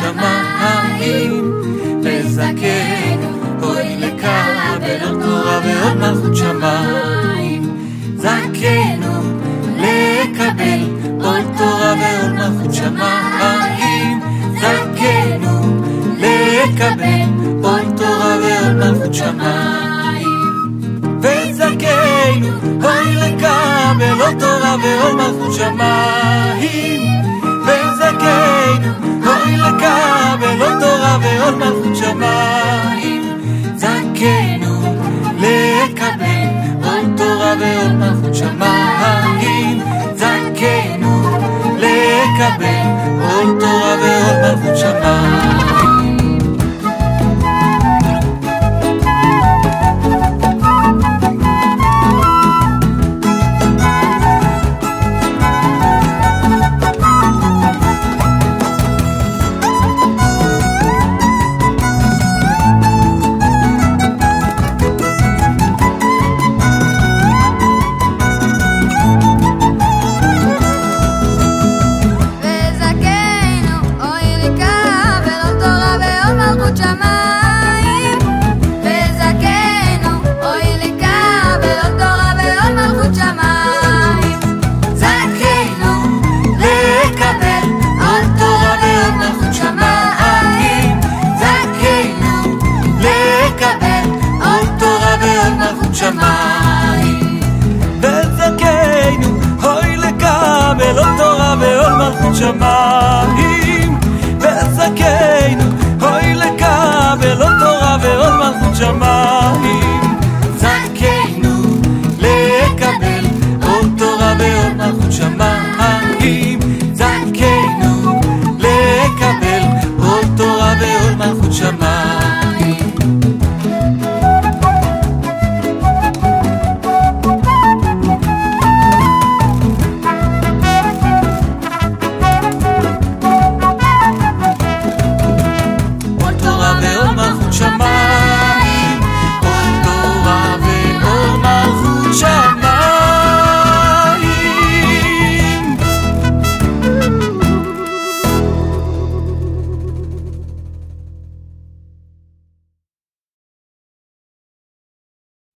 שמיים. וזכנו אוי לקבל עוד תורה ועוד מלכות שמיים. זכנו לקבל עוד תורה ועוד מלכות שמיים. זכנו לקבל עוד תורה ועוד מלכות שמיים. וזכנו אוי לקבל עוד תורה ועוד מלכות שמיים. וזכנו אוי לקבל עוד תורה ועוד מלכות שמיים. זכנו לקבל עוד תורה ועוד מלכות שמיים. זכנו לקבל עוד תורה ועוד מלכות שמיים. שמיים. וזכנו אוי לקבל עוד תורה ועוד מלכות שמיים. זכנו לקבל עוד תורה ועוד מלכות שמיים.